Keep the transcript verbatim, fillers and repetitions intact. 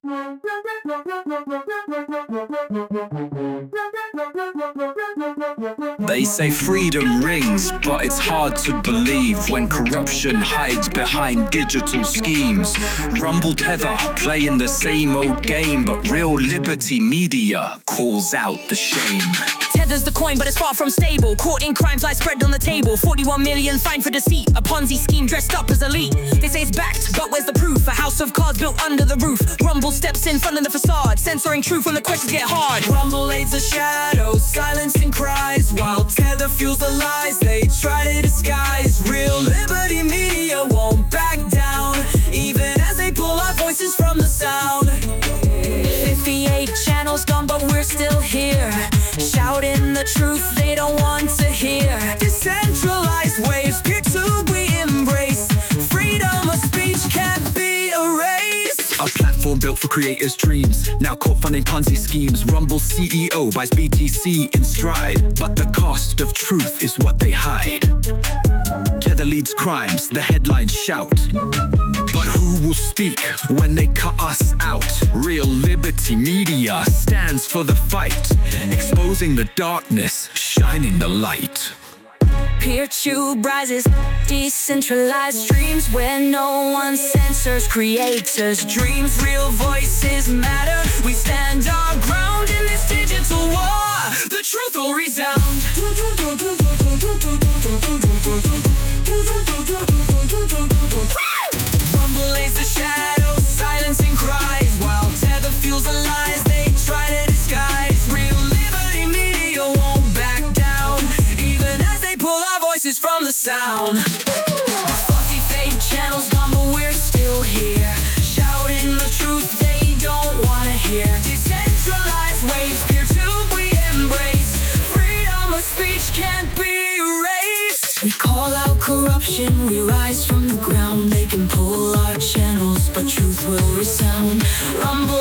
They say freedom rings, but it's hard to believe when corruption hides behind digital schemes. Rumble Tether playing the same old game, but Real Liberty Media calls out the shame. Tether's the coin, but it's far from stable. Caught in crimes, lies spread on the table. forty-one million fined for deceit. A Ponzi scheme dressed up as elite. They say it's backed, but where's the proof? A house of cards built under the roof. Rumble steps in front of the facade, censoring truth when the questions get hard. Rumble aids the shadows, silencing cries, while Tether fuels the lies they try to disguise. Real Liberty Media won't back down, even as they pull our voices from the sound. fifty-eight channels gone, but we're still here, shouting the truth they don't want to hear. Decentralized waves, peer to we embrace. Freedom of speech can't be erased. A platform built for creators' dreams, now caught funding Ponzi schemes. Rumble C E O buys B T C in stride, but the cost of truth is what they hide. Tether leads crimes, the headlines shout, but who will speak when they cut us out? Real Liberty Media stands for the fight, exposing the darkness, shining the light. PeerTube rises, decentralized streams where no one censors creators' dreams. Real voices matter, we stand our ground in this digital war. The truth will resound. Rumble lays the shadows, silencing cries, while Tether fuels the lies they try to disguise. Real Liberty Media won't back down, even as they pull our voices from the sound. Fluffy fake channels gone, but we're still here, shouting the truth they don't wanna hear. Decentralized waves, peer to we embrace. Freedom of speech can't be erased. We call out corruption, we rise from the ground. They can pull our channels, but truth will resound. Rumble